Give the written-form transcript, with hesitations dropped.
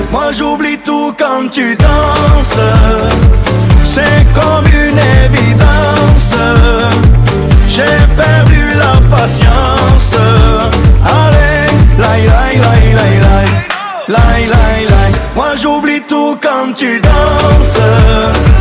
Moi j'oublie tout quand tu danses. C'est comme une évidence. J'ai perdu la patience. Allez, laï, laï, laï, laï, laï, laï, laï, laï. Moi j'oublie tout quand tu danses.